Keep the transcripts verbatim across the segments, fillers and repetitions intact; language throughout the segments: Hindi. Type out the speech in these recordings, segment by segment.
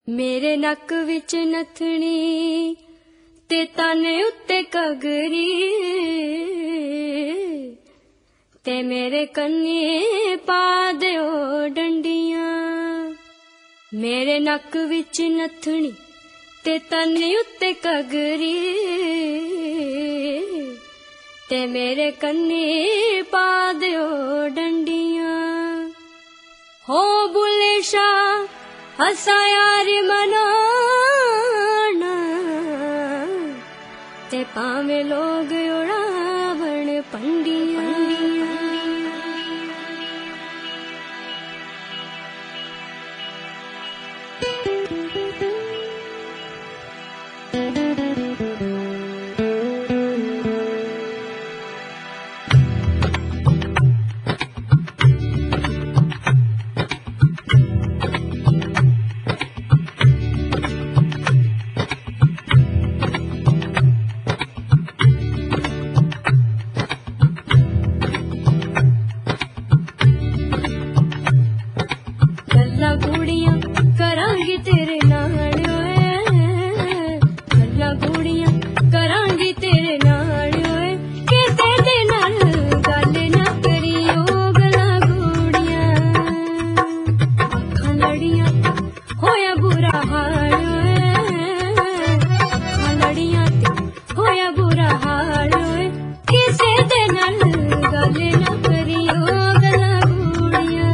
मेरे नक विच नथनी ते ताने उत्ते कगरी ते मेरे कन्ने पा दिओ डंडियां। मेरे नक विच नथनी ते ताने उत्ते कगरी ते मेरे कन्ने पा दिओ डंडियां। हो बुले शाह हसा यार मनाना ते पावे लोग उड़ावण पंडियां। गुड़ियां करांगी तेरे नाल ओए, गल्लां गुड़ियां करांगी तेरे नाल ओए, किसे दे नाल गल ना करियो गल्लां गुड़ियां। अखां लड़ियां होया बुरा हाल ओए, अखां लड़ियां ते होया बुरा हाल ओए, किसे दे नाल गल ना करियो गल्लां गुड़ियां।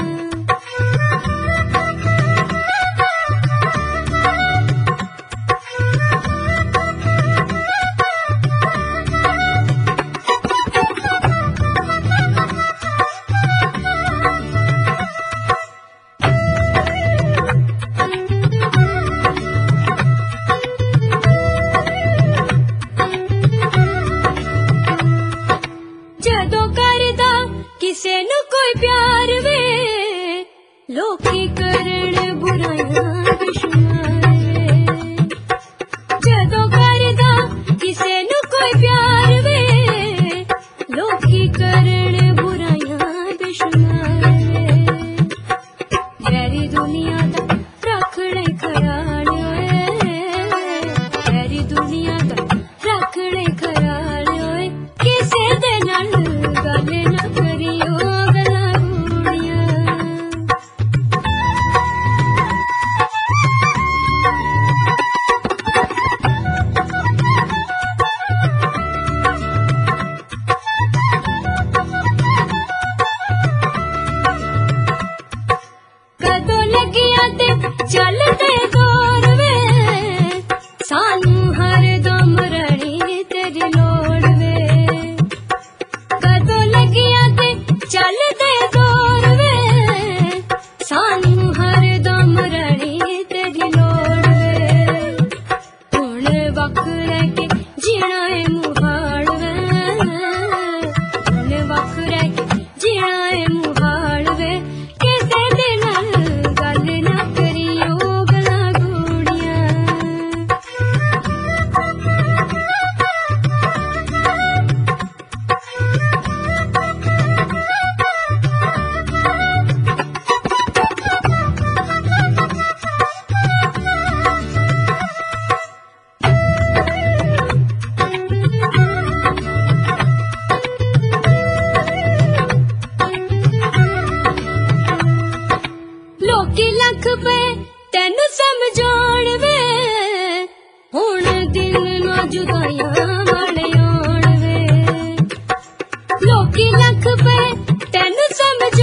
जदों करदा किसे नू कोई प्यार वे, लोकी करन बुराइयां बेशुमार वे। जदों करदा किसे नू कोई प्यार वे, लोकी करन बुराइयां बेशुमार वे। मेरी दुनिया दा रख ले ख्याल ओए, मेरी दुनिया दा रख ले ख्याल ओए, किसे दे नाल गल ना करियो गल्लां गुड़ियां। कदों लगिया ते चलदे दौर वे, सानू हरदम रणी तेरी लोड़ वे। कदों लगिया ते चलदे दौर वे, सानू हरदम रणी तेरी लोड़ वे। हुण वख रह के जीना है मुहाल वे, हुण वख रह के जीना है मुहाल वे, किसे दे नाल गल ना करियो गल्लां गुड़ियां। लोकी लख पे तेनू समझाण वे, हुण दिन ना जुदाइयां वाले आण वे। लोकी लख पे तेनू समझ